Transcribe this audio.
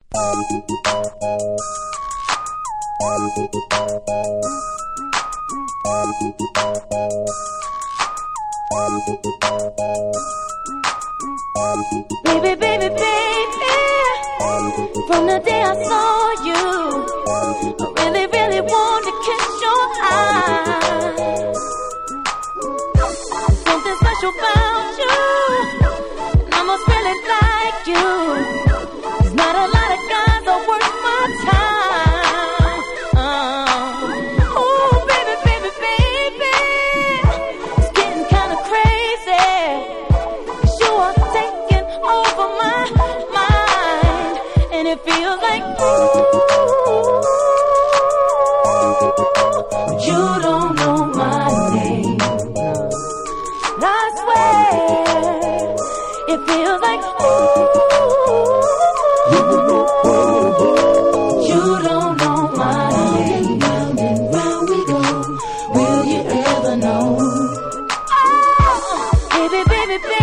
Baby, baby, baby, from the day I saw you, I really, really want to kiss your eyes. Something special about you, and I must really like you. There's not a lot of guys that worth my time. Oh, baby, baby, baby, it's getting kind of crazy. You are taking over my mind, and it feels like you don't know my name. I swear, it feels like you don't know my name. Round and round we go. Will you ever know? Oh, baby, baby, baby.